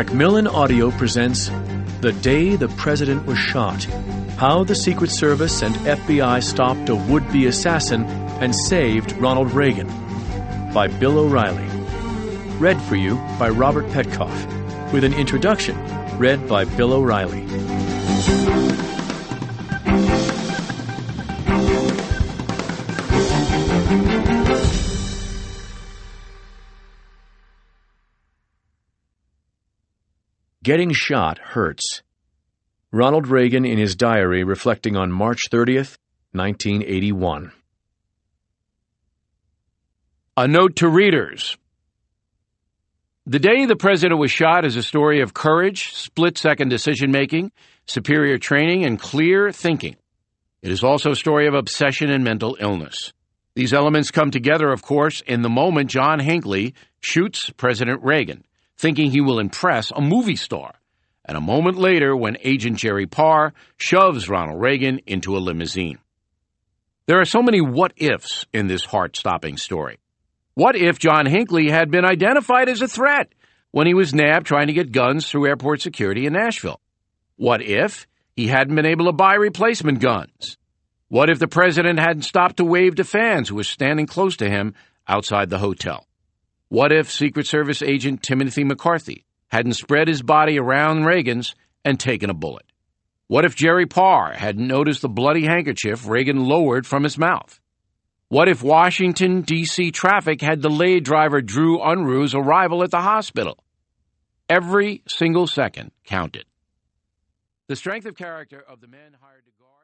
Macmillan Audio presents The Day the President Was Shot, How the Secret Service and FBI Stopped a Would-Be Assassin and Saved Ronald Reagan, by Bill O'Reilly. Read for you by Robert Petkoff, with an introduction read by Bill O'Reilly. Getting shot hurts. Ronald Reagan in his diary reflecting on March 30th, 1981. A note to readers. The Day the President Was Shot is a story of courage, split-second decision-making, superior training, and clear thinking. It is also a story of obsession and mental illness. These elements come together, of course, in the moment John Hinckley shoots President Reagan, thinking he will impress a movie star, and a moment later when Agent Jerry Parr shoves Ronald Reagan into a limousine. There are so many what-ifs in this heart-stopping story. What if John Hinckley had been identified as a threat when he was nabbed trying to get guns through airport security in Nashville? What if he hadn't been able to buy replacement guns? What if the president hadn't stopped to wave to fans who were standing close to him outside the hotel? What if Secret Service agent Timothy McCarthy hadn't spread his body around Reagan's and taken a bullet? What if Jerry Parr hadn't noticed the bloody handkerchief Reagan lowered from his mouth? What if Washington, D.C. traffic had delayed driver Drew Unruh's arrival at the hospital? Every single second counted. The strength of character of the men hired to guard